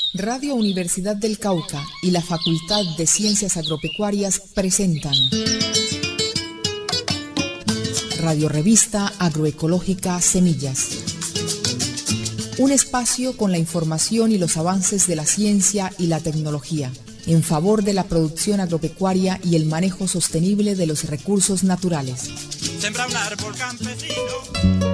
Radio Universidad del Cauca y la Facultad de Ciencias Agropecuarias presentan Radio Revista Agroecológica Semillas. Un espacio con la información y los avances de la ciencia y la tecnología en favor de la producción agropecuaria y el manejo sostenible de los recursos naturales. Sembra un árbol campesino.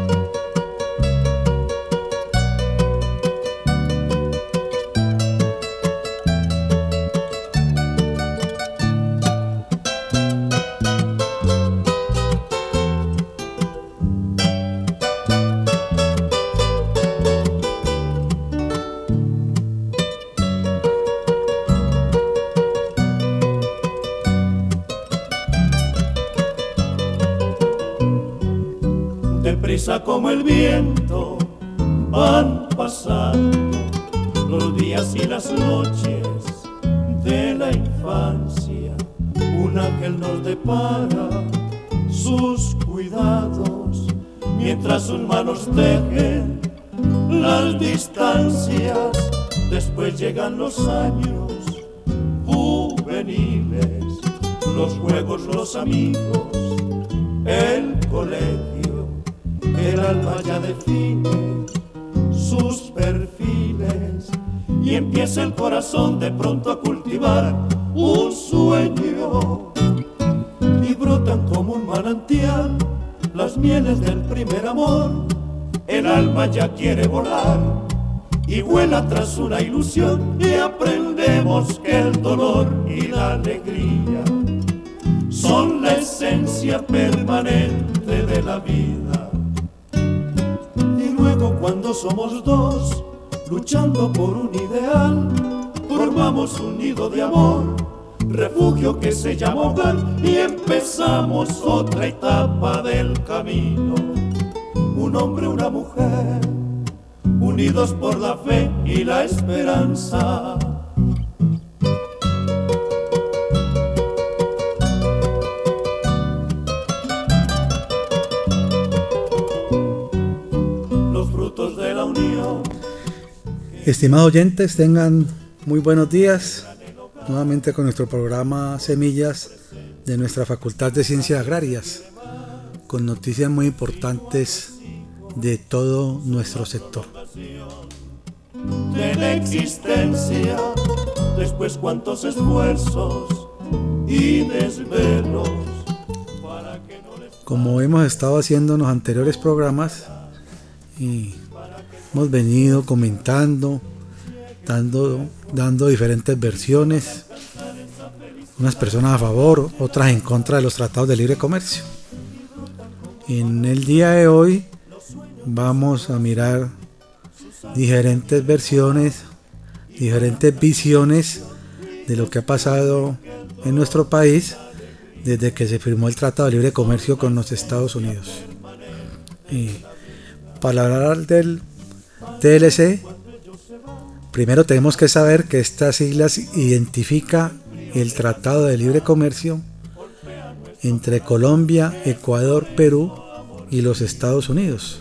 Deprisa como el viento van pasando los días y las noches de la infancia. Un ángel nos depara sus cuidados mientras sus manos tejen las distancias. Después llegan los años juveniles, los juegos, los amigos, el colegio. El alma ya define sus perfiles y empieza el corazón de pronto a cultivar un sueño. Y brotan como un manantial las mieles del primer amor. El alma ya quiere volar y vuela tras una ilusión, y aprendemos que el dolor y la alegría son la esencia permanente de la vida. Cuando somos dos, luchando por un ideal, formamos un nido de amor, refugio que se llama hogar, y empezamos otra etapa del camino. Un hombre, una mujer, unidos por la fe y la esperanza. Estimados oyentes, tengan muy buenos días, nuevamente con nuestro programa Semillas de nuestra Facultad de Ciencias Agrarias, con noticias muy importantes de todo nuestro sector. De la existencia, después cuántos esfuerzos y desvelos. Como hemos estado haciendo en los anteriores programas, y hemos venido comentando, dando diferentes versiones, unas personas a favor, otras en contra de los tratados de libre comercio. En el día de hoy vamos a mirar diferentes versiones, diferentes visiones de lo que ha pasado en nuestro país desde que se firmó el Tratado de Libre Comercio con los Estados Unidos. Y para hablar del TLC, primero tenemos que saber que estas siglas identifica el Tratado de Libre Comercio entre Colombia, Ecuador, Perú y los Estados Unidos.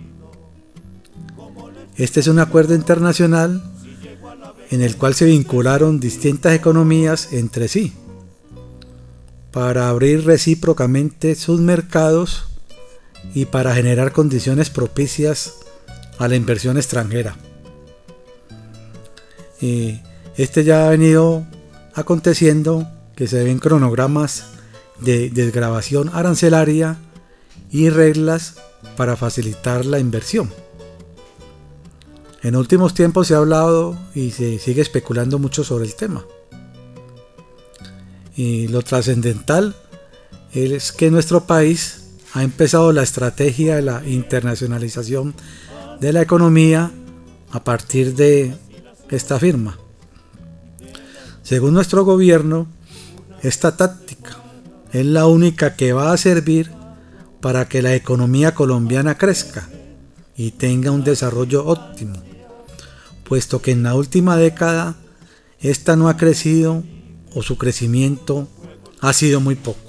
Este es un acuerdo internacional en el cual se vincularon distintas economías entre sí para abrir recíprocamente sus mercados y para generar condiciones propicias a la inversión extranjera. Y este ya ha venido aconteciendo, que se ven cronogramas de desgravación arancelaria y reglas para facilitar la inversión. En últimos tiempos se ha hablado y se sigue especulando mucho sobre el tema. Y lo trascendental es que nuestro país ha empezado la estrategia de la internacionalización de la economía a partir de esta firma. Según nuestro gobierno, esta táctica es la única que va a servir para que la economía colombiana crezca y tenga un desarrollo óptimo, puesto que en la última década esta no ha crecido o su crecimiento ha sido muy poco.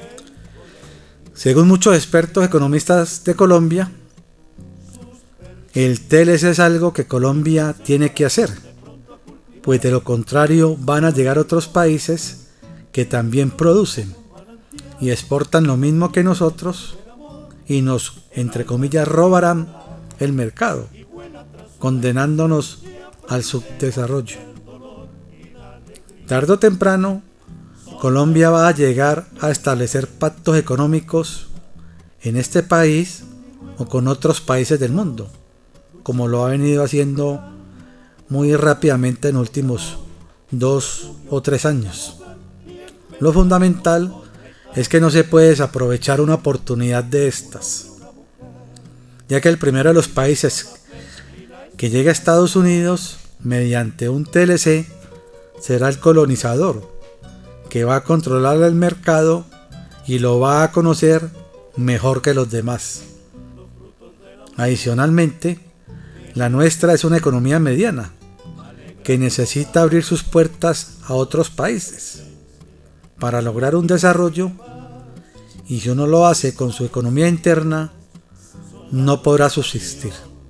Según muchos expertos economistas de Colombia, el TLC es algo que Colombia tiene que hacer, pues de lo contrario van a llegar otros países que también producen y exportan lo mismo que nosotros y nos, entre comillas, robarán el mercado, condenándonos al subdesarrollo. Tarde o temprano, Colombia va a llegar a establecer pactos económicos en este país o con otros países del mundo, como lo ha venido haciendo muy rápidamente en los últimos 2 o 3 años. Lo fundamental es que no se puede desaprovechar una oportunidad de estas, ya que el primero de los países que llegue a Estados Unidos mediante un TLC será el colonizador, que va a controlar el mercado y lo va a conocer mejor que los demás. Adicionalmente, la nuestra es una economía mediana, que necesita abrir sus puertas a otros países para lograr un desarrollo, y si uno lo hace con su economía interna, no podrá subsistir.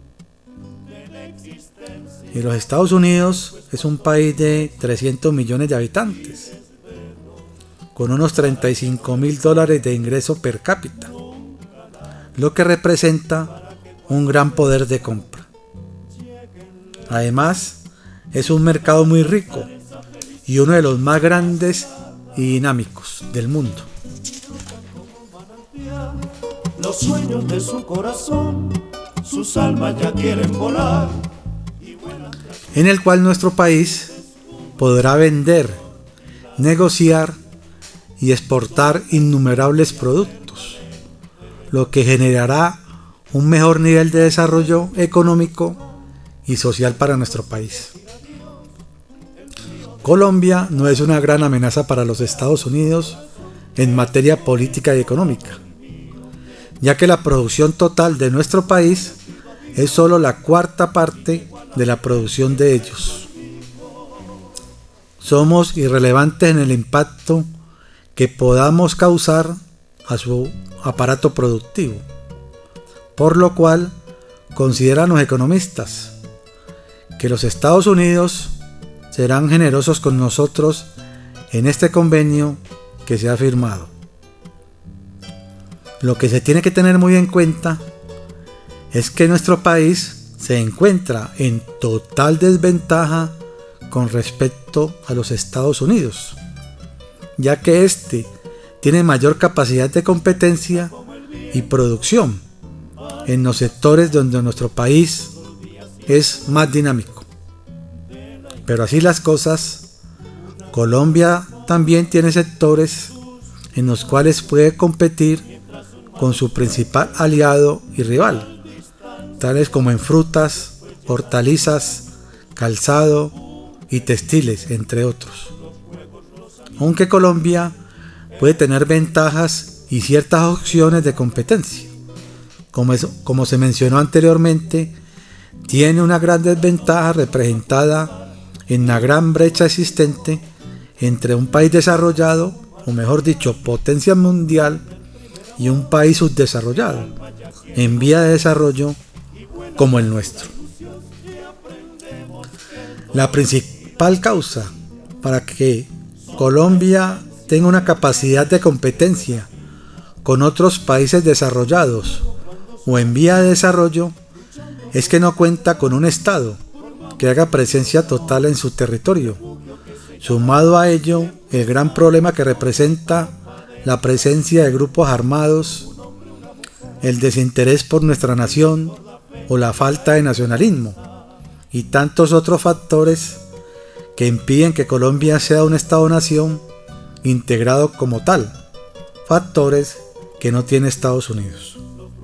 Y los Estados Unidos es un país de 300 millones de habitantes, con unos $35.000 de ingreso per cápita, lo que representa un gran poder de compra. Además, es un mercado muy rico y uno de los más grandes y dinámicos del mundo. Los sueños de su corazón, sus almas ya quieren volar. En el cual nuestro país podrá vender, negociar y exportar innumerables productos, lo que generará un mejor nivel de desarrollo económico y social para nuestro país. Colombia no es una gran amenaza para los Estados Unidos en materia política y económica, ya que la producción total de nuestro país es solo la 1/4 parte de la producción de ellos. Somos irrelevantes en el impacto que podamos causar a su aparato productivo, por lo cual consideran los economistas que los Estados Unidos serán generosos con nosotros en este convenio que se ha firmado. Lo que se tiene que tener muy en cuenta es que nuestro país se encuentra en total desventaja con respecto a los Estados Unidos, ya que este tiene mayor capacidad de competencia y producción en los sectores donde nuestro país es más dinámico. Pero así las cosas, Colombia también tiene sectores en los cuales puede competir con su principal aliado y rival, tales como en frutas, hortalizas, calzado y textiles, entre otros. Aunque Colombia puede tener ventajas y ciertas opciones de competencia, como se mencionó anteriormente, tiene una gran desventaja representada en la gran brecha existente entre un país desarrollado, o mejor dicho, potencia mundial, y un país subdesarrollado, en vía de desarrollo, como el nuestro. La principal causa para que Colombia tenga una capacidad de competencia con otros países desarrollados o en vía de desarrollo es que no cuenta con un Estado que haga presencia total en su territorio. Sumado a ello, el gran problema que representa la presencia de grupos armados, el desinterés por nuestra nación o la falta de nacionalismo y tantos otros factores que impiden que Colombia sea un Estado-nación integrado como tal, factores que no tiene Estados Unidos.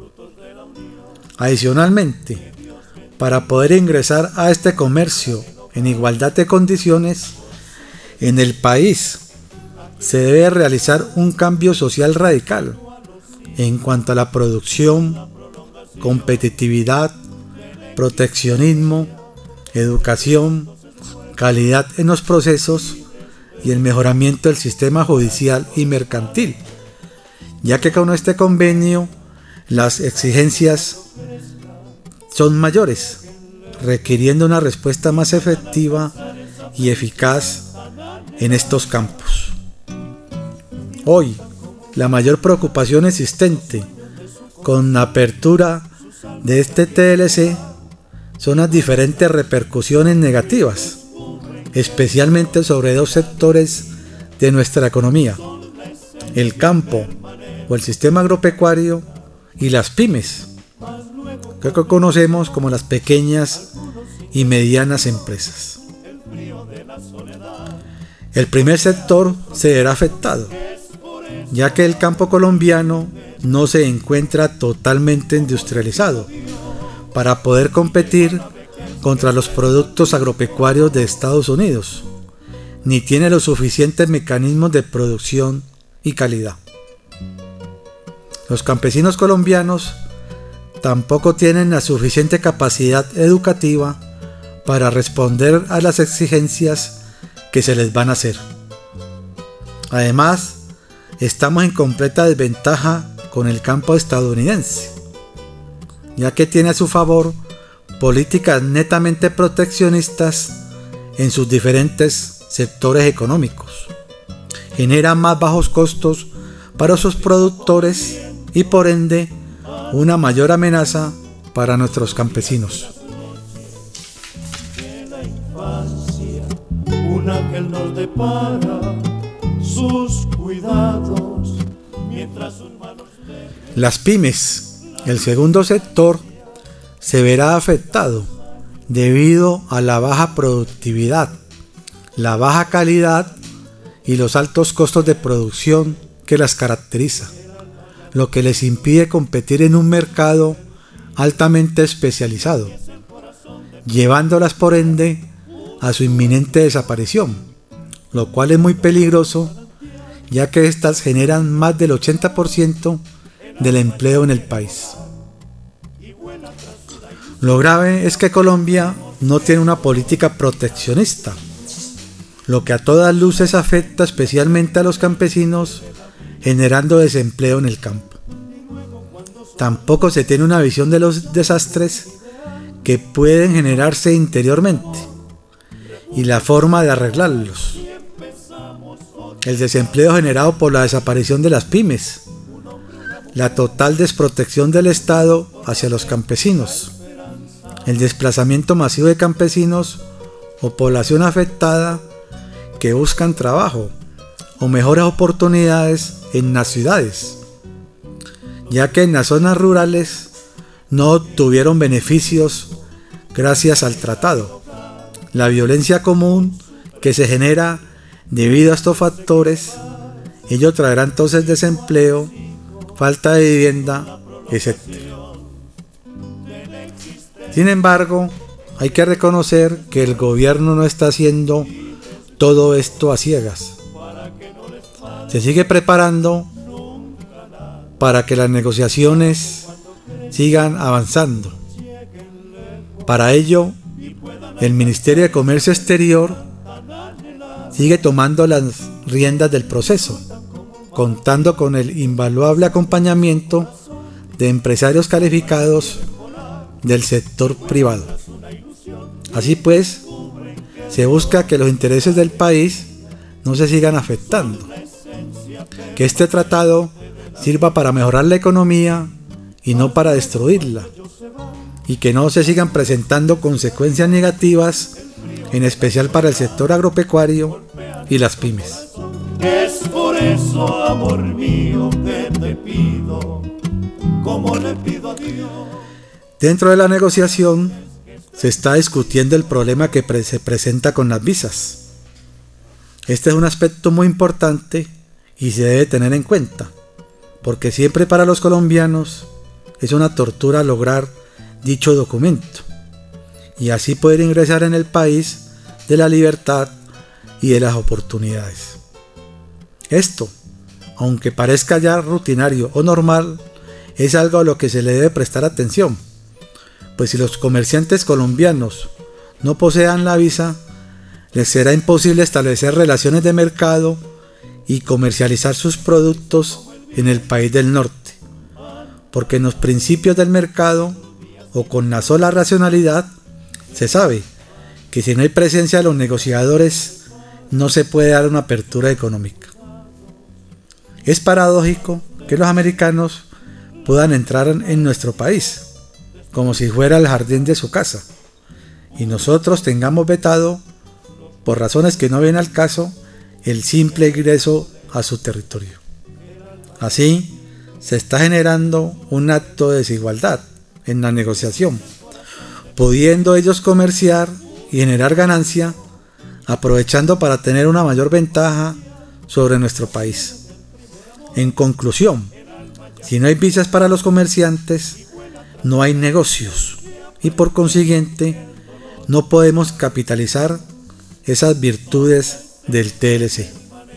Adicionalmente, para poder ingresar a este comercio en igualdad de condiciones, en el país se debe realizar un cambio social radical en cuanto a la producción, competitividad, proteccionismo, educación, calidad en los procesos y el mejoramiento del sistema judicial y mercantil, ya que con este convenio las exigencias son mayores, requiriendo una respuesta más efectiva y eficaz en estos campos. Hoy, la mayor preocupación existente con la apertura de este TLC son las diferentes repercusiones negativas, especialmente sobre dos sectores de nuestra economía: el campo o el sistema agropecuario y las pymes, que conocemos como las pequeñas y medianas empresas. El primer sector se verá afectado, ya que el campo colombiano no se encuentra totalmente industrializado para poder competir contra los productos agropecuarios de Estados Unidos, ni tiene los suficientes mecanismos de producción y calidad. Los campesinos colombianos tampoco tienen la suficiente capacidad educativa para responder a las exigencias que se les van a hacer. Además, estamos en completa desventaja con el campo estadounidense, ya que tiene a su favor políticas netamente proteccionistas en sus diferentes sectores económicos. Genera más bajos costos para sus productores y por ende una mayor amenaza para nuestros campesinos. Un ángel nos depara sus cuidados mientras sus manos... Las pymes, el segundo sector, se verá afectado debido a la baja productividad, la baja calidad y los altos costos de producción que las caracteriza, lo que les impide competir en un mercado altamente especializado, llevándolas por ende a su inminente desaparición, lo cual es muy peligroso, ya que estas generan más del 80% del empleo en el país. Lo grave es que Colombia no tiene una política proteccionista, lo que a todas luces afecta especialmente a los campesinos, generando desempleo en el campo. Tampoco se tiene una visión de los desastres que pueden generarse interiormente y la forma de arreglarlos. El desempleo generado por la desaparición de las pymes, la total desprotección del Estado hacia los campesinos, el desplazamiento masivo de campesinos o población afectada que buscan trabajo o mejores oportunidades en las ciudades, ya que en las zonas rurales no obtuvieron beneficios gracias al tratado. La violencia común que se genera debido a estos factores, ello traerá entonces desempleo, falta de vivienda, etc. Sin embargo, hay que reconocer que el gobierno no está haciendo todo esto a ciegas. Se sigue preparando para que las negociaciones sigan avanzando. Para ello, el Ministerio de Comercio Exterior sigue tomando las riendas del proceso, contando con el invaluable acompañamiento de empresarios calificados del sector privado. Así pues, se busca que los intereses del país no se sigan afectando, que este tratado sirva para mejorar la economía y no para destruirla, y que no se sigan presentando consecuencias negativas, en especial para el sector agropecuario y las pymes. Es por eso, amor mío, que te pido, como le pido a Dios. Dentro de la negociación se está discutiendo el problema que se presenta con las visas. Este es un aspecto muy importante y se debe tener en cuenta, porque siempre para los colombianos es una tortura lograr dicho documento y así poder ingresar en el país de la libertad y de las oportunidades. Esto, aunque parezca ya rutinario o normal, es algo a lo que se le debe prestar atención, pues si los comerciantes colombianos no posean la visa, les será imposible establecer relaciones de mercado y comercializar sus productos en el país del norte, porque en los principios del mercado o con la sola racionalidad, se sabe que si no hay presencia de los negociadores no se puede dar una apertura económica. Es paradójico que los americanos puedan entrar en nuestro país como si fuera el jardín de su casa y nosotros tengamos vetado, por razones que no vienen al caso, el simple ingreso a su territorio. Así se está generando un acto de desigualdad en la negociación, pudiendo ellos comerciar y generar ganancia, aprovechando para tener una mayor ventaja sobre nuestro país. En conclusión, si no hay visas para los comerciantes, no hay negocios y por consiguiente no podemos capitalizar esas virtudes del TLC.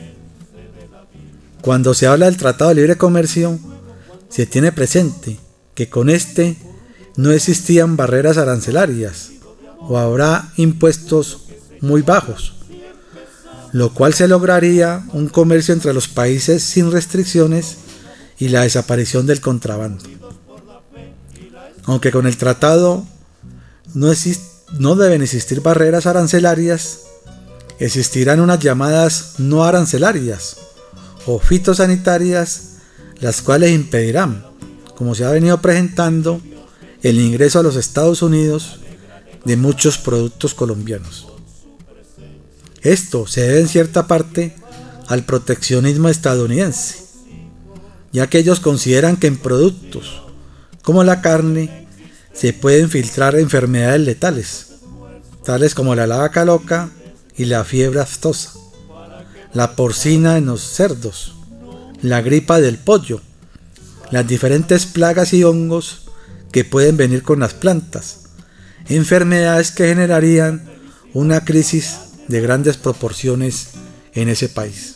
Cuando se habla del Tratado de Libre Comercio, se tiene presente que con este no existían barreras arancelarias o habrá impuestos muy bajos, lo cual se lograría un comercio entre los países sin restricciones y la desaparición del contrabando. Aunque con el tratado no deben existir barreras arancelarias, existirán unas llamadas no arancelarias o fitosanitarias, las cuales impedirán, como se ha venido presentando, el ingreso a los Estados Unidos de muchos productos colombianos. Esto se debe en cierta parte al proteccionismo estadounidense, ya que ellos consideran que en productos como la carne se pueden filtrar enfermedades letales, tales como la vaca loca y la fiebre aftosa, la porcina en los cerdos, la gripa del pollo, las diferentes plagas y hongos que pueden venir con las plantas, enfermedades que generarían una crisis de grandes proporciones en ese país.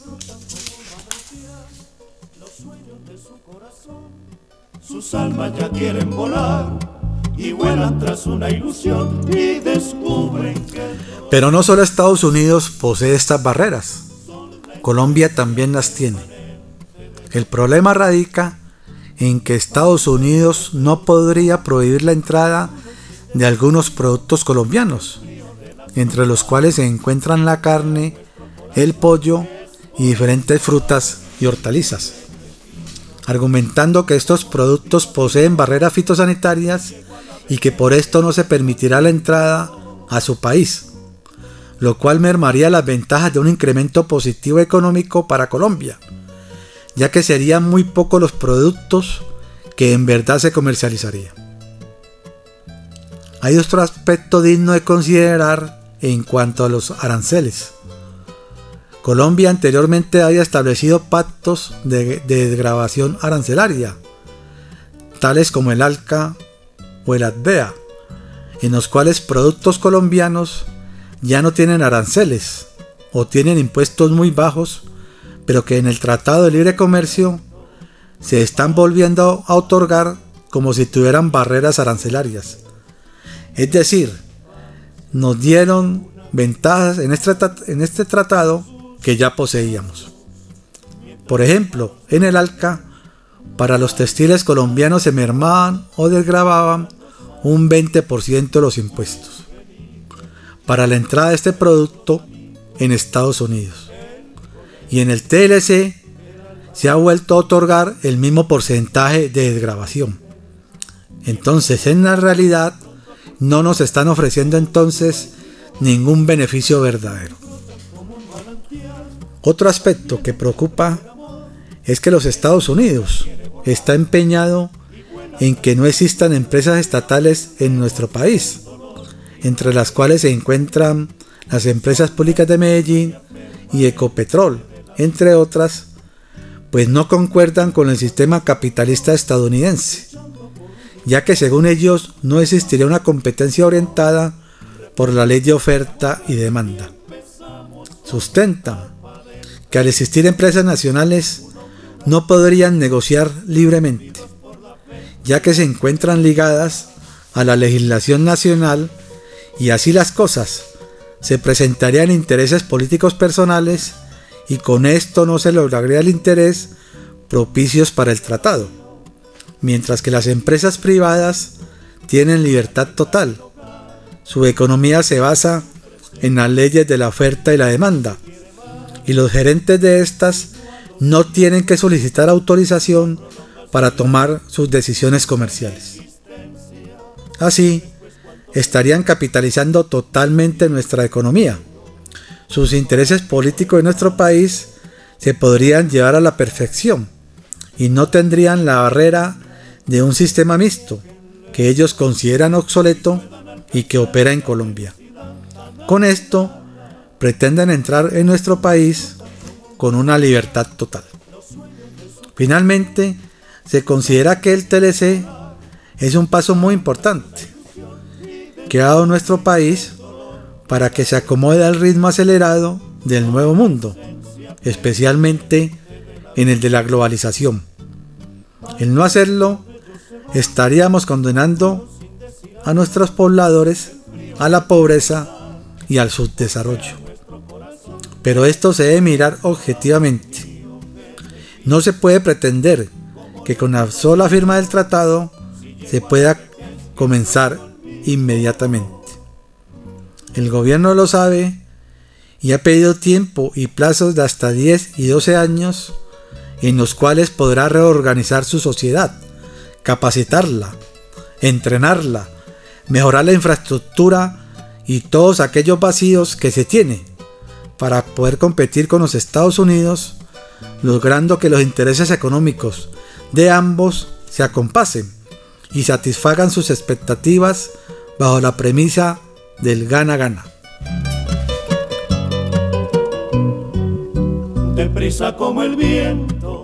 Sus almas ya quieren volar y vuelan tras una ilusión y descubren que... Pero no solo Estados Unidos posee estas barreras, Colombia también las tiene. El problema radica en que Estados Unidos no podría prohibir la entrada de algunos productos colombianos, entre los cuales se encuentran la carne, el pollo y diferentes frutas y hortalizas, argumentando que estos productos poseen barreras fitosanitarias y que por esto no se permitirá la entrada a su país, lo cual mermaría las ventajas de un incremento positivo económico para Colombia, ya que serían muy pocos los productos que en verdad se comercializarían. Hay otro aspecto digno de considerar en cuanto a los aranceles. Colombia anteriormente había establecido pactos de desgravación arancelaria, tales como el ALCA o el ADVEA, en los cuales productos colombianos ya no tienen aranceles o tienen impuestos muy bajos, pero que en el Tratado de Libre Comercio se están volviendo a otorgar como si tuvieran barreras arancelarias. Es decir, nos dieron ventajas en este tratado que ya poseíamos. Por ejemplo, en el ALCA, para los textiles colombianos se mermaban o desgravaban un 20% los impuestos para la entrada de este producto en Estados Unidos. Y en el TLC se ha vuelto a otorgar el mismo porcentaje de desgravación. Entonces, en la realidad, no nos están ofreciendo entonces ningún beneficio verdadero. Otro aspecto que preocupa es que los Estados Unidos está empeñado en que no existan empresas estatales en nuestro país, entre las cuales se encuentran las empresas públicas de Medellín y Ecopetrol, entre otras, pues no concuerdan con el sistema capitalista estadounidense, ya que según ellos no existiría una competencia orientada por la ley de oferta y demanda. Sustentan que al existir empresas nacionales no podrían negociar libremente, ya que se encuentran ligadas a la legislación nacional y así las cosas se presentarían intereses políticos personales y con esto no se lograría el interés propicios para el tratado, mientras que las empresas privadas tienen libertad total. Su economía se basa en las leyes de la oferta y la demanda, y los gerentes de estas no tienen que solicitar autorización para tomar sus decisiones comerciales. Así, estarían capitalizando totalmente nuestra economía. Sus intereses políticos en nuestro país se podrían llevar a la perfección y no tendrían la barrera de un sistema mixto que ellos consideran obsoleto y que opera en Colombia. Con esto, pretenden entrar en nuestro país con una libertad total. Finalmente, se considera que el TLC es un paso muy importante que ha dado nuestro país para que se acomode al ritmo acelerado del nuevo mundo, especialmente en el de la globalización. El no hacerlo, estaríamos condenando a nuestros pobladores a la pobreza y al subdesarrollo. Pero esto se debe mirar objetivamente. No se puede pretender que con la sola firma del tratado se pueda comenzar inmediatamente. El gobierno lo sabe y ha pedido tiempo y plazos de hasta 10 y 12 años en los cuales podrá reorganizar su sociedad, capacitarla, entrenarla, mejorar la infraestructura y todos aquellos vacíos que se tiene para poder competir con los Estados Unidos, logrando que los intereses económicos de ambos se acompasen y satisfagan sus expectativas bajo la premisa del gana-gana. Deprisa como el viento.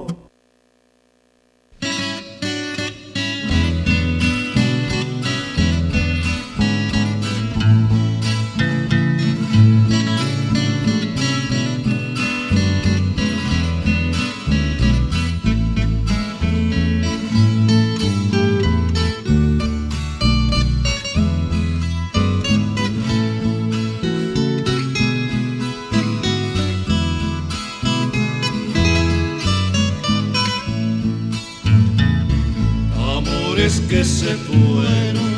Amores que se fueron,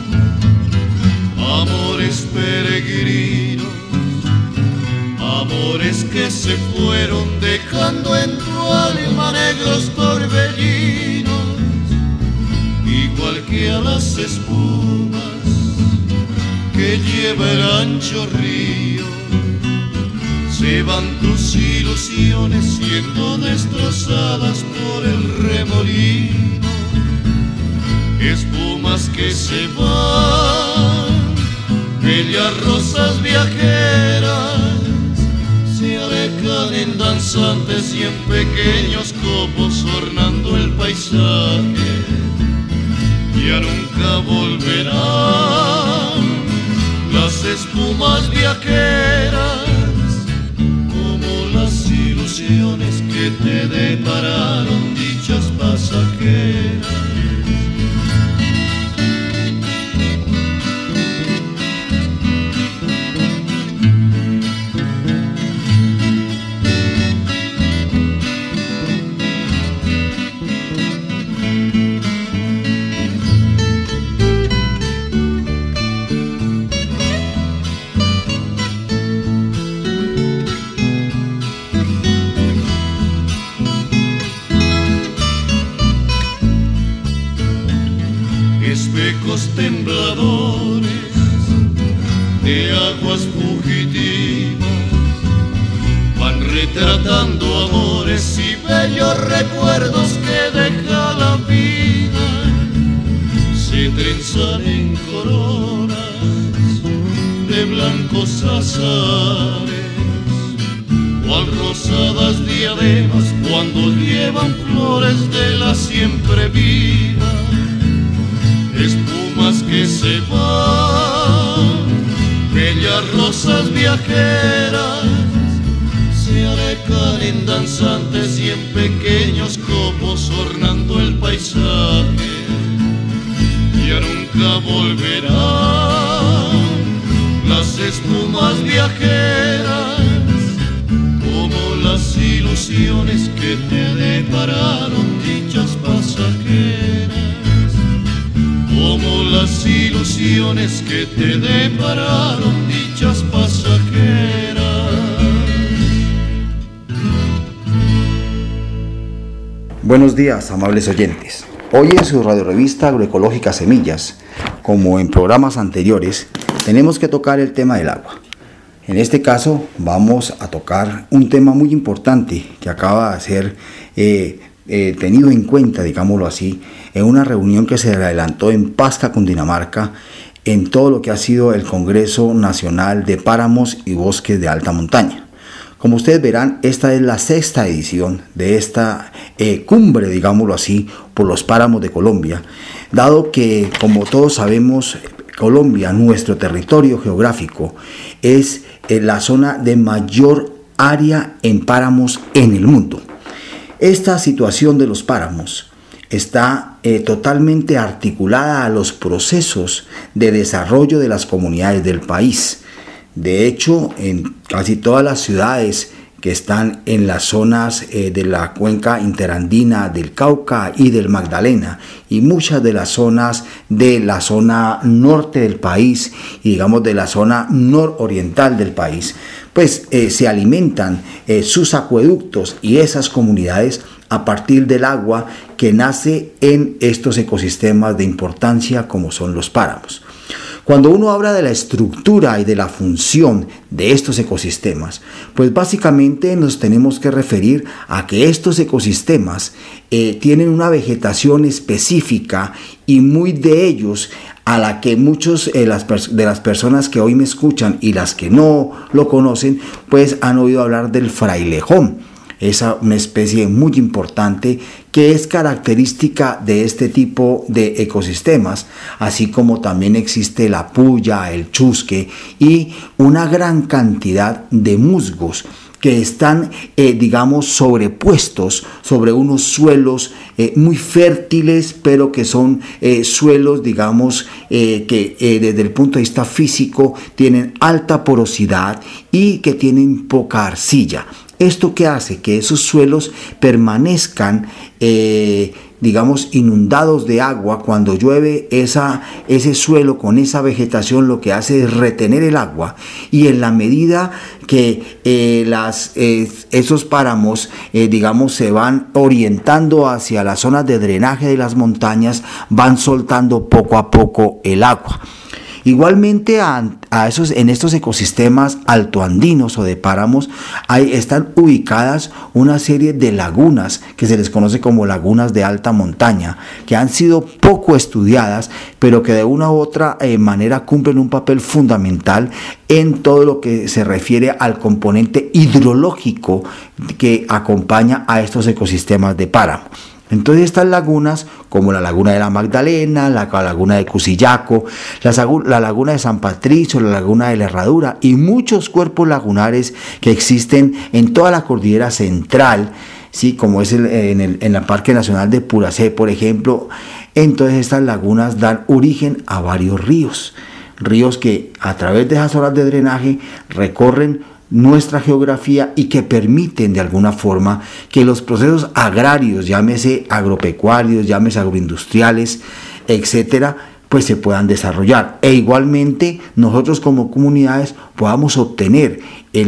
amores peregrinos, amores que se fueron dejando en tu alma negros torbellinos, igual que a las espumas que lleva el ancho río. Se van tus ilusiones siendo destrozadas por el remolino. Espumas que se van, bellas rosas viajeras, se alejan en danzantes y en pequeños copos ornando el paisaje. Ya nunca volverán las espumas viajeras, como las ilusiones que te depararon dichas pasajeras. Espejos tembladores de aguas fugitivas van retratando amores y bellos recuerdos que deja la vida. Se trenzan en coronas de blancos azares, cual rosadas diademas cuando llevan flores de la siempre viva. Espumas que se van, bellas rosas viajeras, se alejan en danzantes y en pequeños copos ornando el paisaje. Ya nunca volverán las espumas viajeras, como las ilusiones que te depararon dichas pasajeras, como las las ilusiones que te depararon dichas pasajeras. Buenos días, amables oyentes. Hoy en su radiorevista Agroecológica Semillas, como en programas anteriores, tenemos que tocar el tema del agua. En este caso vamos a tocar un tema muy importante que acaba de ser tenido en cuenta, digámoslo así, en una reunión que se adelantó en Pasca, Cundinamarca, en todo lo que ha sido el Congreso Nacional de Páramos y Bosques de Alta Montaña. Como ustedes verán, esta es la 6ª edición de esta cumbre, digámoslo así, por los páramos de Colombia, dado que, como todos sabemos, Colombia, nuestro territorio geográfico, es la zona de mayor área en páramos en el mundo. Esta situación de los páramos está totalmente articulada a los procesos de desarrollo de las comunidades del país. De hecho, en casi todas las ciudades que están en las zonas de la cuenca interandina del Cauca y del Magdalena, y muchas de las zonas de la zona norte del país y digamos de la zona nororiental del país, pues se alimentan sus acueductos y esas comunidades a partir del agua que nace en estos ecosistemas de importancia como son los páramos. Cuando uno habla de la estructura y de la función de estos ecosistemas, pues básicamente nos tenemos que referir a que estos ecosistemas tienen una vegetación específica y muy de ellos a la que muchos de las personas que hoy me escuchan y las que no lo conocen, pues han oído hablar del frailejón. Es una especie muy importante que es característica de este tipo de ecosistemas, así como también existe la puya, el chusque y una gran cantidad de musgos que están, digamos, sobrepuestos sobre unos suelos muy fértiles, pero que son suelos, digamos, que desde el punto de vista físico tienen alta porosidad y que tienen poca arcilla. ¿Esto qué hace? Que esos suelos permanezcan, digamos, inundados de agua. Cuando llueve ese suelo con esa vegetación, lo que hace es retener el agua, y en la medida que esos páramos, digamos, se van orientando hacia las zonas de drenaje de las montañas, van soltando poco a poco el agua. Igualmente en estos ecosistemas altoandinos o de páramos están ubicadas una serie de lagunas que se les conoce como lagunas de alta montaña, que han sido poco estudiadas, pero que de una u otra manera cumplen un papel fundamental en todo lo que se refiere al componente hidrológico que acompaña a estos ecosistemas de páramo. Entonces estas lagunas, como la laguna de la Magdalena, la laguna de Cusillaco, la laguna de San Patricio, la laguna de la Herradura y muchos cuerpos lagunares que existen en toda la cordillera central, ¿sí? Como es en el Parque Nacional de Puracé, por ejemplo. Entonces estas lagunas dan origen a varios ríos que a través de esas zonas de drenaje recorren nuestra geografía y que permiten de alguna forma que los procesos agrarios, llámese agropecuarios, llámese agroindustriales, etcétera, pues se puedan desarrollar, e igualmente nosotros como comunidades podamos obtener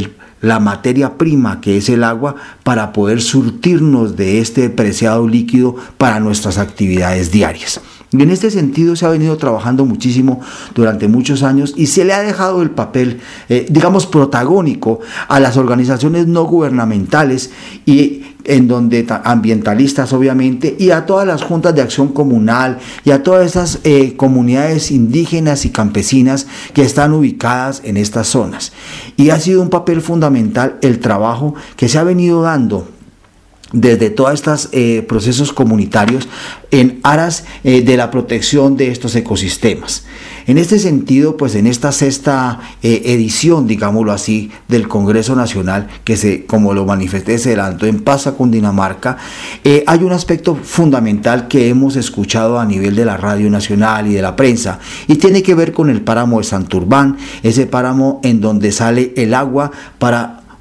la materia prima que es el agua para poder surtirnos de este preciado líquido para nuestras actividades diarias. Y en este sentido se ha venido trabajando muchísimo durante muchos años y se le ha dejado el papel, digamos, protagónico a las organizaciones no gubernamentales y ambientalistas obviamente, y a todas las juntas de acción comunal y a todas esas comunidades indígenas y campesinas que están ubicadas en estas zonas. Y ha sido un papel fundamental el trabajo que se ha venido dando desde todos estos procesos comunitarios en aras de la protección de estos ecosistemas. En este sentido, pues en esta 6ª edición, digámoslo así, del Congreso Nacional, que como lo manifesté, se adelantó en Pasca, Cundinamarca, hay un aspecto fundamental que hemos escuchado a nivel de la Radio Nacional y de la prensa, y tiene que ver con el páramo de Santurbán, ese páramo en donde sale el agua para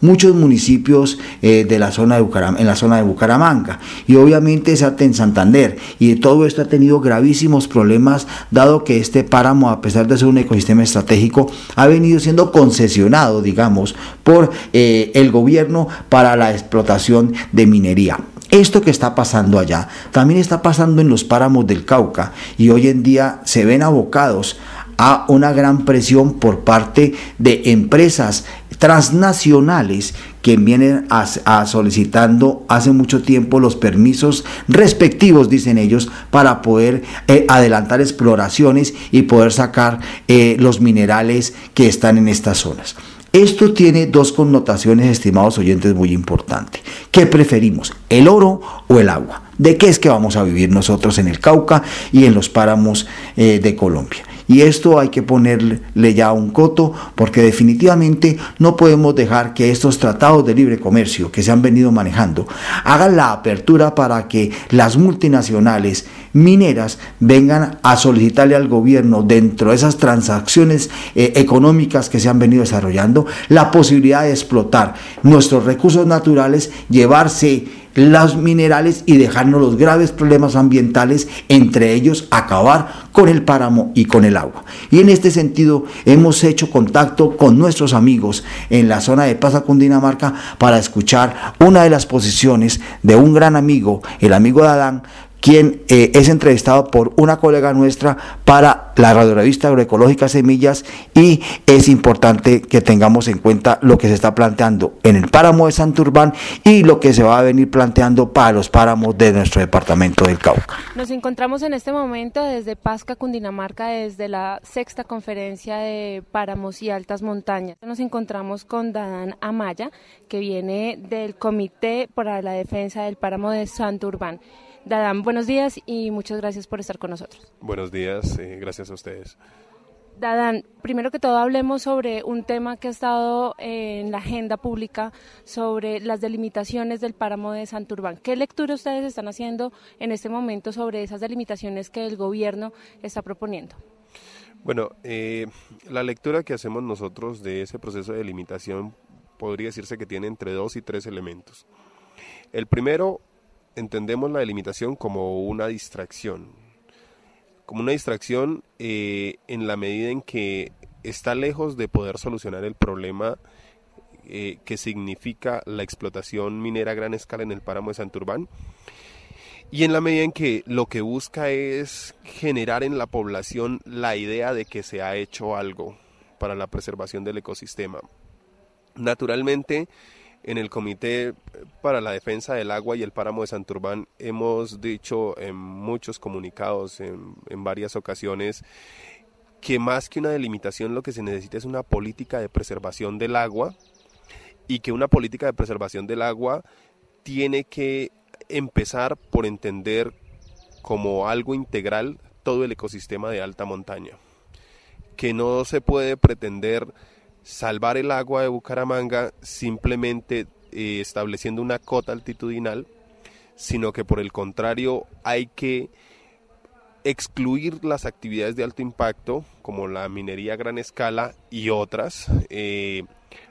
muchos municipios de la zona de en la zona de Bucaramanga, y obviamente en Santander, y todo esto ha tenido gravísimos problemas, dado que este páramo, a pesar de ser un ecosistema estratégico, ha venido siendo concesionado, digamos, por el gobierno para la explotación de minería. Esto que está pasando allá también está pasando en los páramos del Cauca, y hoy en día se ven abocados a una gran presión por parte de empresas transnacionales que vienen a solicitando hace mucho tiempo los permisos respectivos, dicen ellos, para poder adelantar exploraciones y poder sacar los minerales que están en estas zonas. Esto tiene dos connotaciones, estimados oyentes, muy importantes. ¿Qué preferimos, el oro o el agua? ¿De qué es que vamos a vivir nosotros en el Cauca y en los páramos de Colombia? Y esto hay que ponerle ya un coto, porque definitivamente no podemos dejar que estos tratados de libre comercio que se han venido manejando hagan la apertura para que las multinacionales mineras vengan a solicitarle al gobierno, dentro de esas transacciones económicas que se han venido desarrollando, la posibilidad de explotar nuestros recursos naturales, llevarse los minerales y dejarnos los graves problemas ambientales, entre ellos acabar con el páramo y con el agua. Y en este sentido hemos hecho contacto con nuestros amigos en la zona de Paza, Cundinamarca, para escuchar una de las posiciones de un gran amigo, el amigo Dadán, quien es entrevistado por una colega nuestra para la radiorevista Agroecológica Semillas, y es importante que tengamos en cuenta lo que se está planteando en el páramo de Santurbán y lo que se va a venir planteando para los páramos de nuestro departamento del Cauca. Nos encontramos en este momento desde Pasca, Cundinamarca, desde la 6ª conferencia de páramos y altas montañas. Nos encontramos con Dadán Amaya, que viene del Comité para la Defensa del Páramo de Santurbán. Dadán, buenos días y muchas gracias por estar con nosotros. Buenos días, gracias a ustedes. Dadán, primero que todo hablemos sobre un tema que ha estado en la agenda pública, sobre las delimitaciones del páramo de Santurbán. ¿Qué lectura ustedes están haciendo en este momento sobre esas delimitaciones que el gobierno está proponiendo? Bueno, la lectura que hacemos nosotros de ese proceso de delimitación podría decirse que tiene entre 2 y 3 elementos. El primero, entendemos la delimitación como una distracción. En la medida en que está lejos de poder solucionar el problema que significa la explotación minera a gran escala en el páramo de Santurbán, y en la medida en que lo que busca es generar en la población la idea de que se ha hecho algo para la preservación del ecosistema. Naturalmente, en el Comité para la Defensa del Agua y el Páramo de Santurbán hemos dicho en muchos comunicados, en varias ocasiones, que más que una delimitación lo que se necesita es una política de preservación del agua, y que una política de preservación del agua tiene que empezar por entender como algo integral todo el ecosistema de alta montaña, que no se puede pretender salvar el agua de Bucaramanga simplemente estableciendo una cota altitudinal, sino que por el contrario hay que excluir las actividades de alto impacto como la minería a gran escala y otras de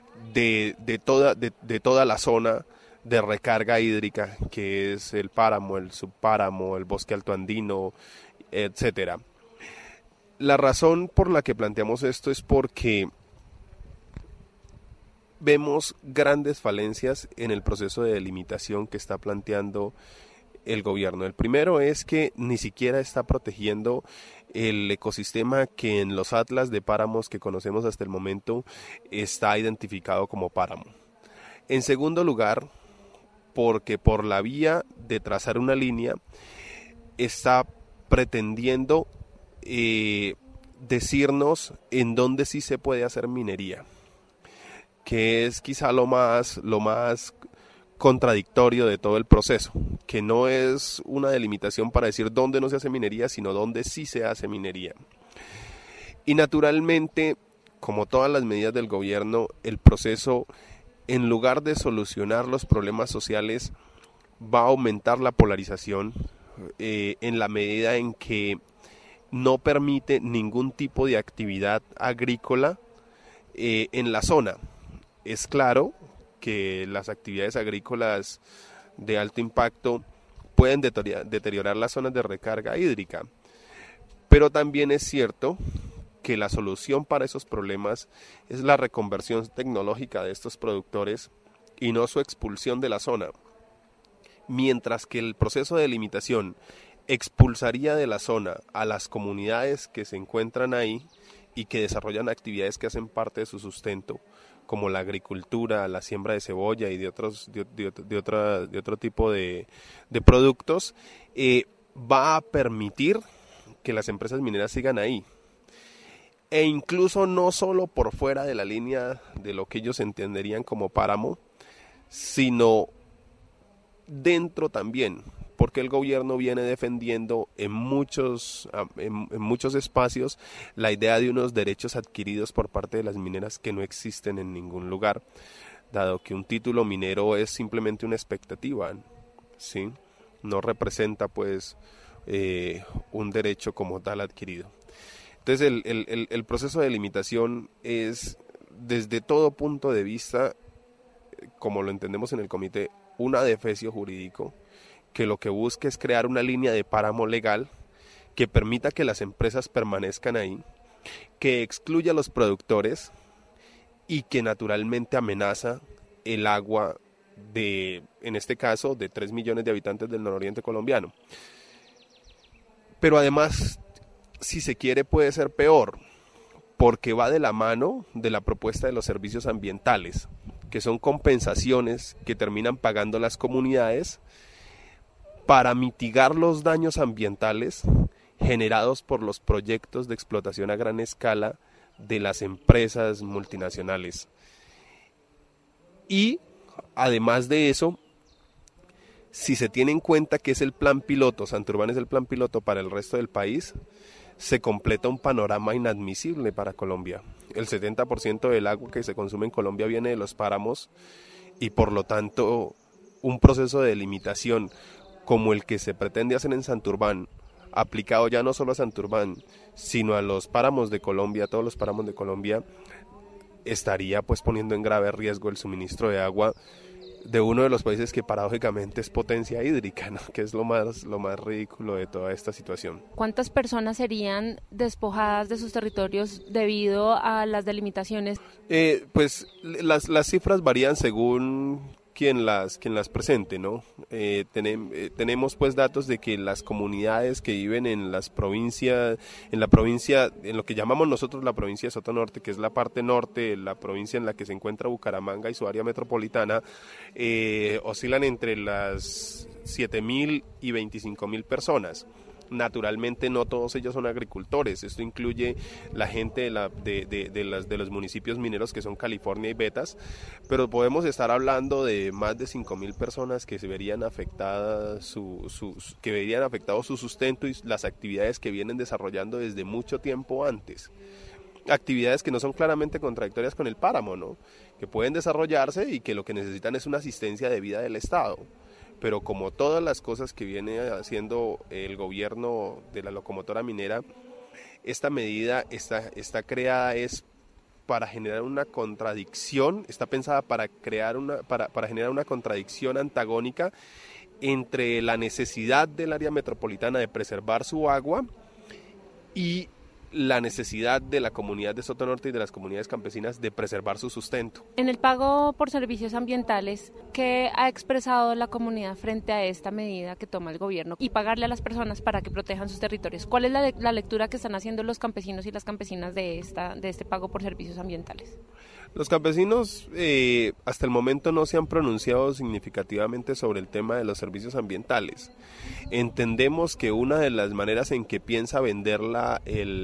toda la zona de recarga hídrica, que es el páramo, el subpáramo, el bosque altoandino, etcétera. La razón por la que planteamos esto es porque vemos grandes falencias en el proceso de delimitación que está planteando el gobierno. El primero es que ni siquiera está protegiendo el ecosistema que en los atlas de páramos que conocemos hasta el momento está identificado como páramo. En segundo lugar, porque por la vía de trazar una línea está pretendiendo decirnos en dónde sí se puede hacer minería, que es quizá lo más contradictorio de todo el proceso, que no es una delimitación para decir dónde no se hace minería, sino dónde sí se hace minería. Y naturalmente, como todas las medidas del gobierno, el proceso, en lugar de solucionar los problemas sociales, va a aumentar la polarización en la medida en que no permite ningún tipo de actividad agrícola en la zona. Es claro que las actividades agrícolas de alto impacto pueden deteriorar las zonas de recarga hídrica. Pero también es cierto que la solución para esos problemas es la reconversión tecnológica de estos productores y no su expulsión de la zona. Mientras que el proceso de limitación expulsaría de la zona a las comunidades que se encuentran ahí y que desarrollan actividades que hacen parte de su sustento, como la agricultura, la siembra de cebolla y de otro tipo de productos, va a permitir que las empresas mineras sigan ahí. E incluso no solo por fuera de la línea de lo que ellos entenderían como páramo, sino dentro también, porque el gobierno viene defendiendo en muchos espacios la idea de unos derechos adquiridos por parte de las mineras que no existen en ningún lugar, dado que un título minero es simplemente una expectativa, ¿sí? No representa pues un derecho como tal adquirido. Entonces el proceso de limitación es, desde todo punto de vista, como lo entendemos en el comité, un adefesio jurídico que lo que busca es crear una línea de páramo legal que permita que las empresas permanezcan ahí, que excluya a los productores y que naturalmente amenaza el agua en este caso, de 3 millones de habitantes del nororiente colombiano. Pero además, si se quiere, puede ser peor, porque va de la mano de la propuesta de los servicios ambientales, que son compensaciones que terminan pagando las comunidades para mitigar los daños ambientales generados por los proyectos de explotación a gran escala de las empresas multinacionales. Y además de eso, si se tiene en cuenta que es el plan piloto, Santurbán es el plan piloto para el resto del país, se completa un panorama inadmisible para Colombia. El 70% del agua que se consume en Colombia viene de los páramos y por lo tanto un proceso de delimitación como el que se pretende hacer en Santurbán, aplicado ya no solo a Santurbán, sino a los páramos de Colombia, a todos los páramos de Colombia, estaría pues poniendo en grave riesgo el suministro de agua de uno de los países que paradójicamente es potencia hídrica, ¿no? Que es lo más ridículo de toda esta situación. ¿Cuántas personas serían despojadas de sus territorios debido a las delimitaciones? Pues las cifras varían según quien las presente, ¿no? Tenemos pues datos de que las comunidades que viven en la provincia, en lo que llamamos nosotros la provincia de Soto Norte, que es la parte norte, la provincia en la que se encuentra Bucaramanga y su área metropolitana, oscilan entre las 7.000 y 25.000 personas. Naturalmente no todos ellos son agricultores, esto incluye la gente de los municipios mineros que son California y Betas, pero podemos estar hablando de más de 5.000 personas que se verían afectadas su sustento y las actividades que vienen desarrollando desde mucho tiempo antes. Actividades que no son claramente contradictorias con el páramo, ¿no? Que pueden desarrollarse y que lo que necesitan es una asistencia debida del Estado. Pero como todas las cosas que viene haciendo el gobierno de la locomotora minera, esta medida está creada para generar una contradicción, está pensada para generar una contradicción antagónica entre la necesidad del área metropolitana de preservar su agua y la necesidad de la comunidad de Soto Norte y de las comunidades campesinas de preservar su sustento. En el pago por servicios ambientales, ¿qué ha expresado la comunidad frente a esta medida que toma el gobierno y pagarle a las personas para que protejan sus territorios? ¿Cuál es la lectura que están haciendo los campesinos y las campesinas de este pago por servicios ambientales? Los campesinos hasta el momento no se han pronunciado significativamente sobre el tema de los servicios ambientales. Entendemos que una de las maneras en que piensa venderla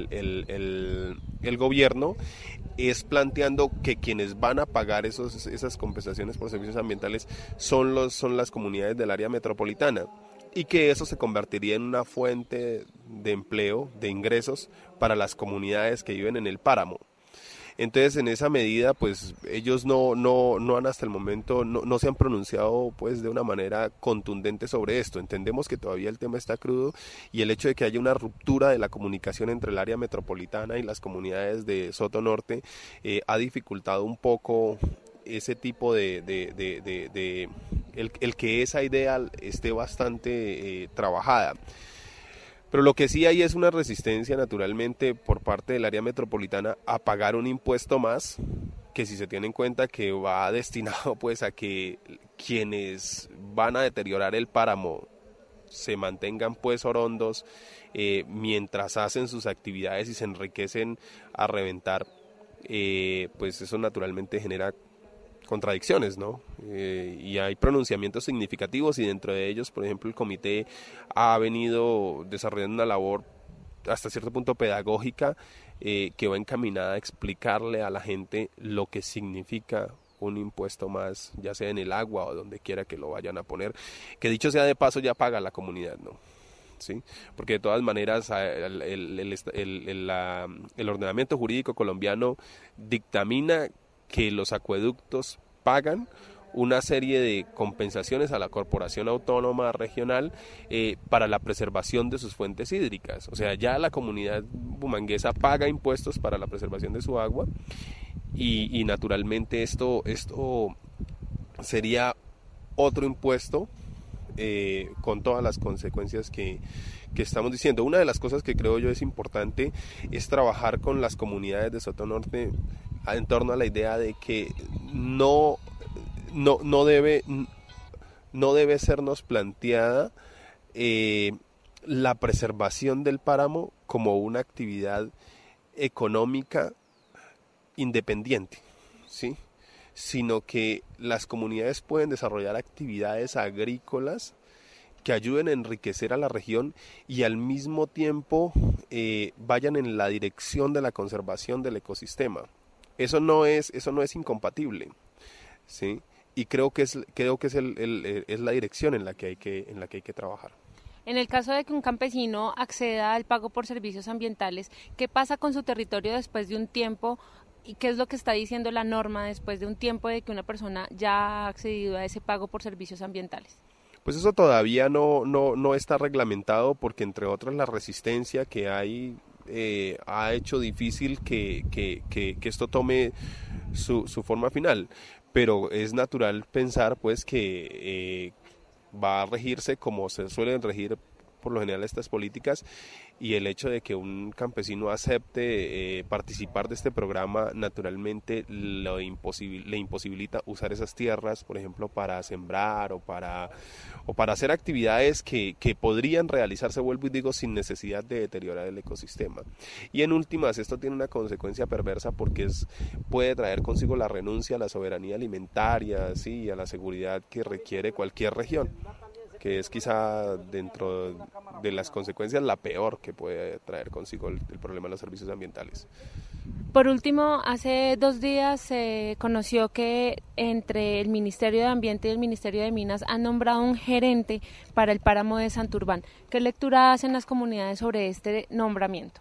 el gobierno es planteando que quienes van a pagar esas compensaciones por servicios ambientales son las comunidades del área metropolitana y que eso se convertiría en una fuente de empleo, de ingresos para las comunidades que viven en el páramo. Entonces, en esa medida, pues ellos no han hasta el momento, no se han pronunciado pues de una manera contundente sobre esto. Entendemos que todavía el tema está crudo y el hecho de que haya una ruptura de la comunicación entre el área metropolitana y las comunidades de Soto Norte ha dificultado un poco ese tipo el que esa idea esté bastante trabajada. Pero lo que sí hay es una resistencia naturalmente por parte del área metropolitana a pagar un impuesto más, que si se tiene en cuenta que va destinado pues a que quienes van a deteriorar el páramo se mantengan pues orondos mientras hacen sus actividades y se enriquecen a reventar, pues eso naturalmente genera contradicciones, ¿no? Y hay pronunciamientos significativos y dentro de ellos, por ejemplo, el comité ha venido desarrollando una labor hasta cierto punto pedagógica que va encaminada a explicarle a la gente lo que significa un impuesto más, ya sea en el agua o donde quiera que lo vayan a poner, que dicho sea de paso ya paga la comunidad, ¿no? ¿Sí? Porque de todas maneras el ordenamiento jurídico colombiano dictamina que los acueductos pagan una serie de compensaciones a la Corporación Autónoma Regional para la preservación de sus fuentes hídricas. O sea, ya la comunidad bumanguesa paga impuestos para la preservación de su agua y naturalmente esto sería otro impuesto con todas las consecuencias que estamos diciendo. Una de las cosas que creo yo es importante es trabajar con las comunidades de Sotonorte en torno a la idea de que no debe sernos planteada la preservación del páramo como una actividad económica independiente, ¿sí? Sino que las comunidades pueden desarrollar actividades agrícolas que ayuden a enriquecer a la región y al mismo tiempo vayan en la dirección de la conservación del ecosistema. Eso no es incompatible, ¿sí? Y creo que es la dirección en la que hay que trabajar. En el caso de que un campesino acceda al pago por servicios ambientales, ¿qué pasa con su territorio después de un tiempo? ¿Y qué es lo que está diciendo la norma después de un tiempo de que una persona ya ha accedido a ese pago por servicios ambientales? Pues eso todavía no está reglamentado porque, entre otras, la resistencia que hay ha hecho difícil que esto tome su forma final. Pero es natural pensar pues que va a regirse como se suelen regir por lo general estas políticas, y el hecho de que un campesino acepte participar de este programa naturalmente le imposibilita usar esas tierras, por ejemplo, para sembrar o para hacer actividades que podrían realizarse, vuelvo y digo, sin necesidad de deteriorar el ecosistema. Y en últimas, esto tiene una consecuencia perversa porque puede traer consigo la renuncia a la soberanía alimentaria, ¿sí? Y a la seguridad que requiere cualquier región, que es quizá dentro de las consecuencias la peor que puede traer consigo el problema de los servicios ambientales. Por último, hace 2 días se conoció que entre el Ministerio de Ambiente y el Ministerio de Minas han nombrado un gerente para el páramo de Santurbán. ¿Qué lectura hacen las comunidades sobre este nombramiento?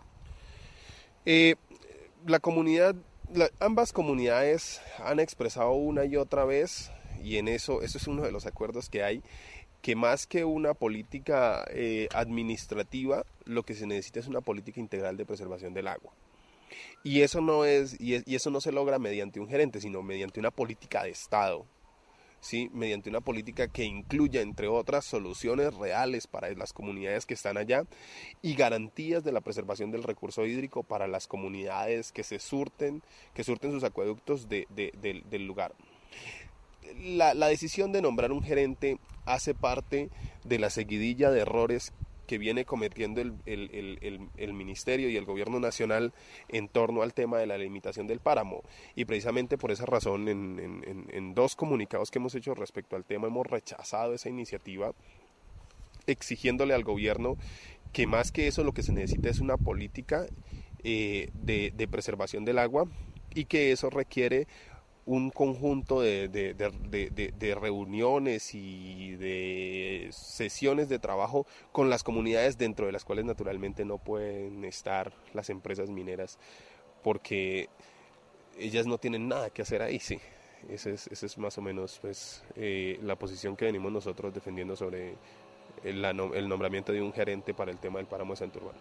Ambas comunidades han expresado una y otra vez, y en eso es uno de los acuerdos que hay, que más que una política administrativa, lo que se necesita es una política integral de preservación del agua. Y eso no se logra mediante un gerente, sino mediante una política de Estado, ¿sí? Mediante una política que incluya, entre otras, soluciones reales para las comunidades que están allá y garantías de la preservación del recurso hídrico para las comunidades que surten sus acueductos del lugar. La decisión de nombrar un gerente hace parte de la seguidilla de errores que viene cometiendo el Ministerio y el Gobierno Nacional en torno al tema de la limitación del páramo. Y precisamente por esa razón, en 2 comunicados que hemos hecho respecto al tema, hemos rechazado esa iniciativa, exigiéndole al Gobierno que más que eso lo que se necesita es una política de preservación del agua, y que eso requiere un conjunto de reuniones y de sesiones de trabajo con las comunidades, dentro de las cuales naturalmente no pueden estar las empresas mineras, porque ellas no tienen nada que hacer ahí, sí. Esa es más o menos pues, la posición que venimos nosotros defendiendo sobre el nombramiento de un gerente para el tema del páramo de Santurbán.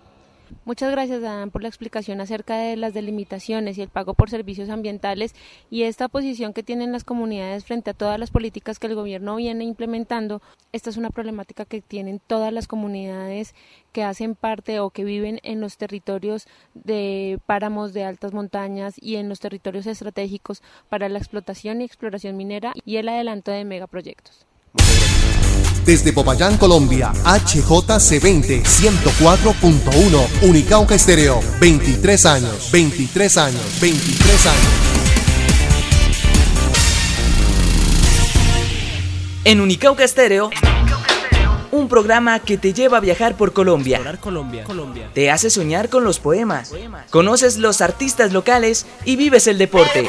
Muchas gracias, Adán, por la explicación acerca de las delimitaciones y el pago por servicios ambientales y esta posición que tienen las comunidades frente a todas las políticas que el gobierno viene implementando. Esta es una problemática que tienen todas las comunidades que hacen parte o que viven en los territorios de páramos de altas montañas y en los territorios estratégicos para la explotación y exploración minera y el adelanto de megaproyectos. Desde Popayán, Colombia, HJC20 104.1, Unicauca Estéreo, 23 años. En Unicauca Estéreo, un programa que te lleva a viajar por Colombia. Te hace soñar con los poemas, conoces los artistas locales y vives el deporte.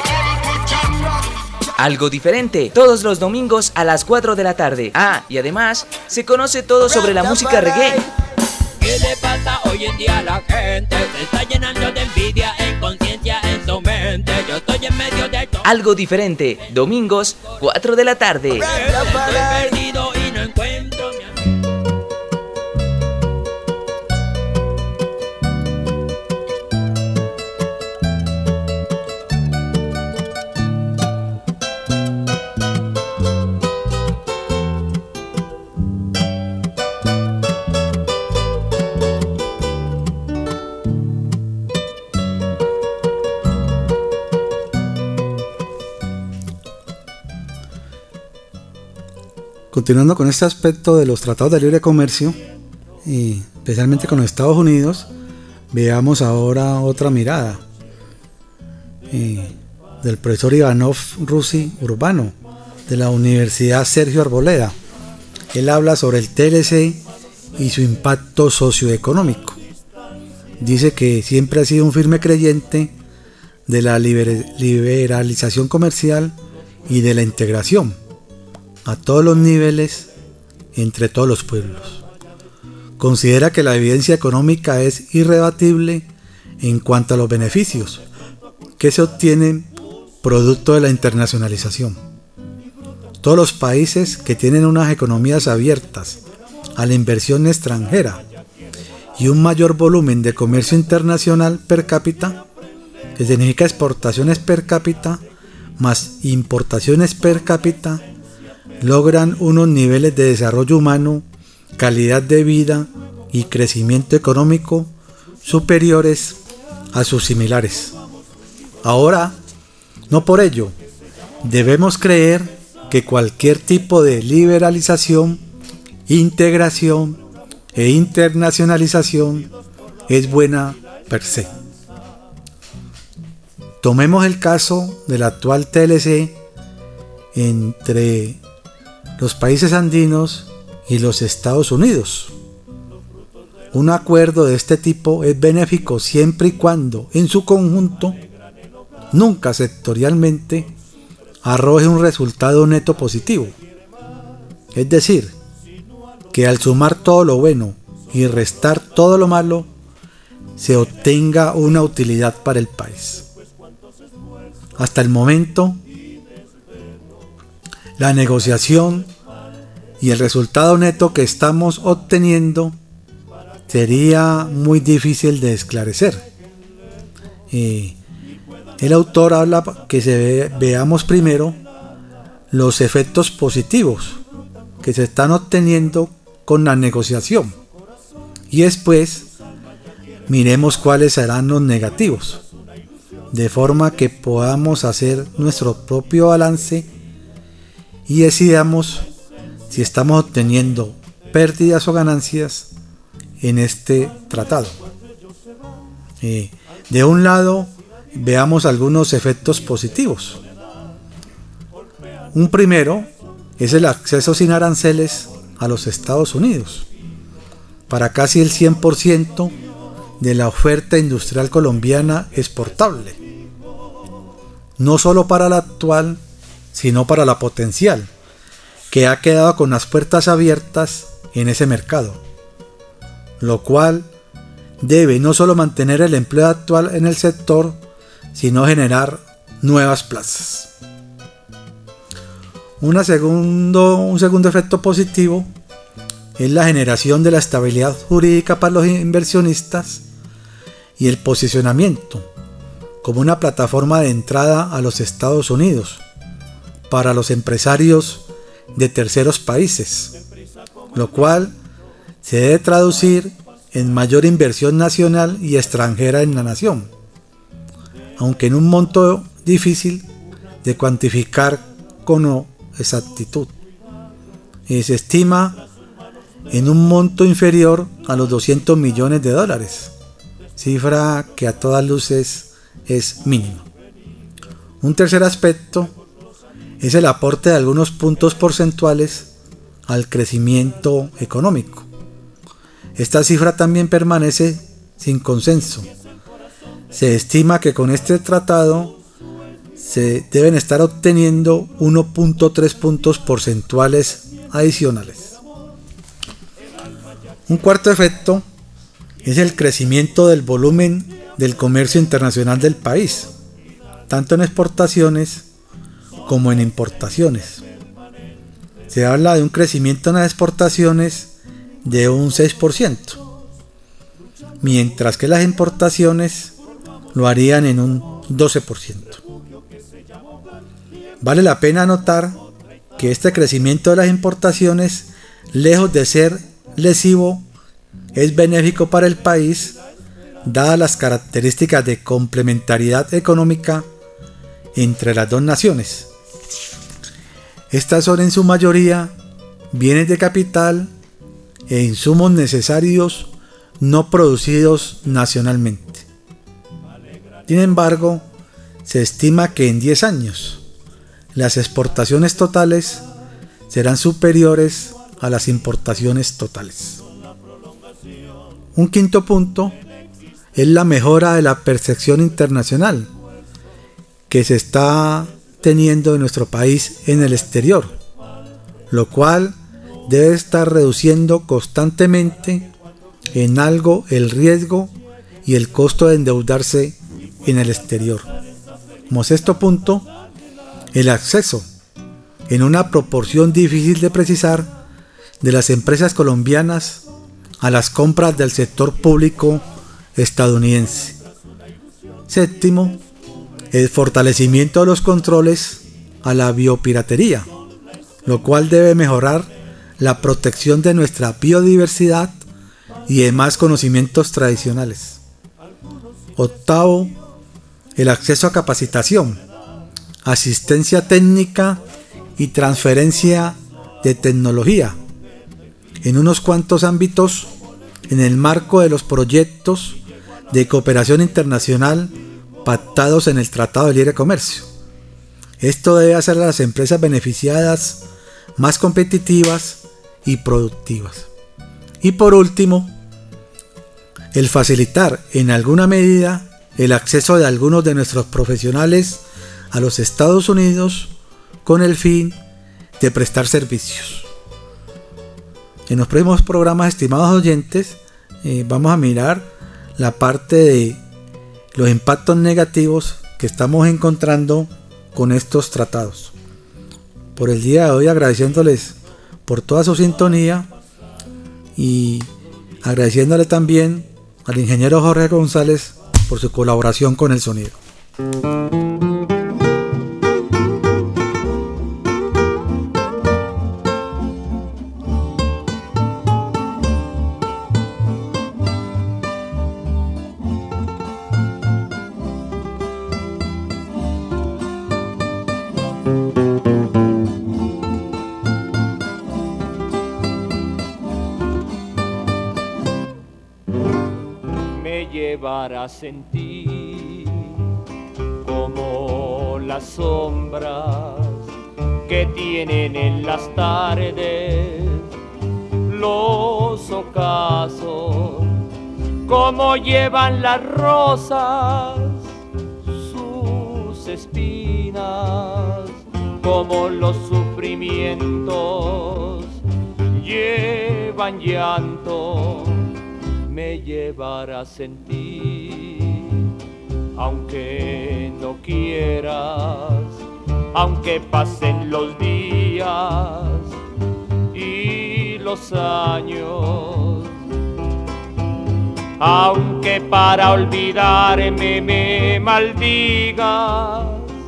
Algo diferente, todos los domingos a las 4 de la tarde. Ah, y además, se conoce todo sobre la música reggae. ¿Qué le pasa hoy en día a la gente? Se está llenando de envidia, en conciencia, en su mente. Yo estoy en medio de todo. Algo diferente, domingos, 4 de la tarde. Estoy perdido y no encuentro mi amigo. Continuando con este aspecto de los tratados de libre comercio, y especialmente con los Estados Unidos, veamos ahora otra mirada del profesor Ivanov Rusi Urbano, de la Universidad Sergio Arboleda. Él habla sobre el TLC y su impacto socioeconómico. Dice que siempre ha sido un firme creyente de la liberalización comercial y de la integración a todos los niveles entre todos los pueblos. Considera que la evidencia económica es irrebatible en cuanto a los beneficios que se obtienen producto de la internacionalización. Todos los países que tienen unas economías abiertas a la inversión extranjera y un mayor volumen de comercio internacional per cápita, que significa exportaciones per cápita más importaciones per cápita, logran unos niveles de desarrollo humano, calidad de vida y crecimiento económico superiores a sus similares. Ahora, no por ello, debemos creer que cualquier tipo de liberalización, integración e internacionalización es buena per se. Tomemos el caso del actual TLC entre los países andinos y los Estados Unidos. Un acuerdo de este tipo es benéfico siempre y cuando, en su conjunto, nunca sectorialmente, arroje un resultado neto positivo. Es decir, que al sumar todo lo bueno y restar todo lo malo, se obtenga una utilidad para el país. Hasta el momento, la negociación y el resultado neto que estamos obteniendo sería muy difícil de esclarecer. El autor habla que veamos primero los efectos positivos que se están obteniendo con la negociación y después miremos cuáles serán los negativos, de forma que podamos hacer nuestro propio balance y decidamos si estamos obteniendo pérdidas o ganancias en este tratado. De un lado, veamos algunos efectos positivos. Un primero es el acceso sin aranceles a los Estados Unidos para casi el 100% de la oferta industrial colombiana exportable, no solo para la actual, sino para la potencial, que ha quedado con las puertas abiertas en ese mercado, lo cual debe no solo mantener el empleo actual en el sector, sino generar nuevas plazas. Un segundo efecto positivo es la generación de la estabilidad jurídica para los inversionistas y el posicionamiento como una plataforma de entrada a los Estados Unidos para los empresarios de terceros países, lo cual se debe traducir en mayor inversión nacional y extranjera en la nación, aunque en un monto difícil de cuantificar con exactitud. Se estima en un monto inferior a los $200 millones, cifra que a todas luces es mínima. Un tercer aspecto es el aporte de algunos puntos porcentuales al crecimiento económico. Esta cifra también permanece sin consenso. Se estima que con este tratado se deben estar obteniendo 1.3 puntos porcentuales adicionales. Un cuarto efecto es el crecimiento del volumen del comercio internacional del país, tanto en exportaciones como en importaciones. Se habla de un crecimiento en las exportaciones de un 6%, mientras que las importaciones lo harían en un 12%. Vale la pena notar que este crecimiento de las importaciones, lejos de ser lesivo, es benéfico para el país, dadas las características de complementariedad económica entre las dos naciones. Estas son en su mayoría bienes de capital e insumos necesarios no producidos nacionalmente. Sin embargo, se estima que en 10 años las exportaciones totales serán superiores a las importaciones totales. Un quinto punto es la mejora de la percepción internacional que se está teniendo en nuestro país en el exterior, lo cual debe estar reduciendo constantemente en algo el riesgo y el costo de endeudarse en el exterior. Como sexto punto, el acceso, en una proporción difícil de precisar, de las empresas colombianas a las compras del sector público estadounidense. Séptimo, el fortalecimiento de los controles a la biopiratería, lo cual debe mejorar la protección de nuestra biodiversidad y demás conocimientos tradicionales. Octavo, el acceso a capacitación, asistencia técnica y transferencia de tecnología en unos cuantos ámbitos en el marco de los proyectos de cooperación internacional pactados en el Tratado de Libre Comercio. Esto debe hacer a las empresas beneficiadas más competitivas y productivas. Y por último, el facilitar en alguna medida el acceso de algunos de nuestros profesionales a los Estados Unidos con el fin de prestar servicios. En los próximos programas, estimados oyentes, vamos a mirar la parte de los impactos negativos que estamos encontrando con estos tratados. Por el día de hoy, agradeciéndoles por toda su sintonía y agradeciéndole también al ingeniero Jorge González por su colaboración con el sonido. Para sentir como las sombras que tienen en las tardes los ocasos, como llevan las rosas sus espinas, como los sufrimientos llevan llanto, me llevará a sentir, aunque no quieras, aunque pasen los días y los años, aunque para olvidarme me maldigas.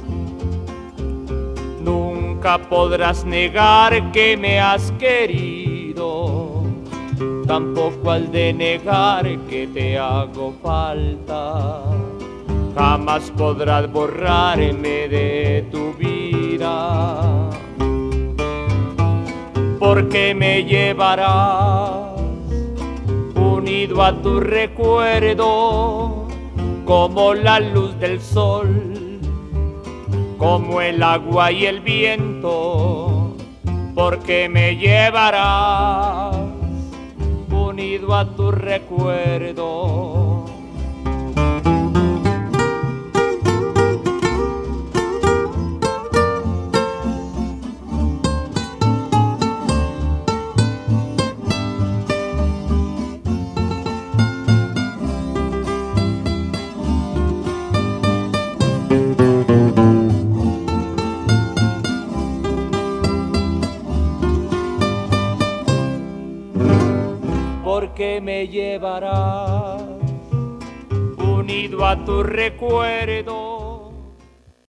Nunca podrás negar que me has querido, tampoco al de negar que te hago falta. Jamás podrás borrarme de tu vida, porque me llevarás unido a tu recuerdo, como la luz del sol, como el agua y el viento, porque me llevarás unido a tu recuerdo. Porque me llevarás unido a tu recuerdo.